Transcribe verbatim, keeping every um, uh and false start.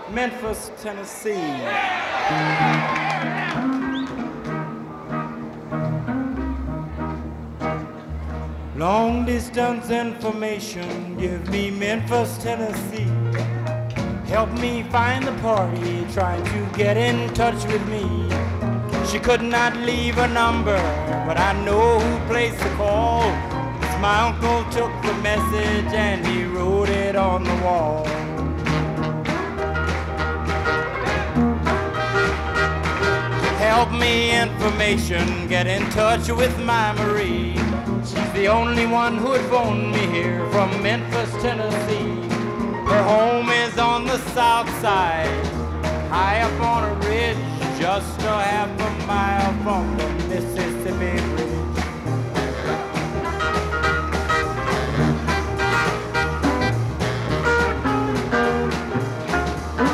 Memphis, Tennessee. Long distance information, give me Memphis, Tennessee. Help me find the party trying to get in touch with me. She could not leave a number, but I know who placed the call. 'Cause my uncle took the message and he wrote it on the wall. Help me information, get in touch with my Marie. She's the only one who had phoned me here from Memphis, Tennessee. Her home is on the south side, high up on a ridge, just a half a mile from the Mississippi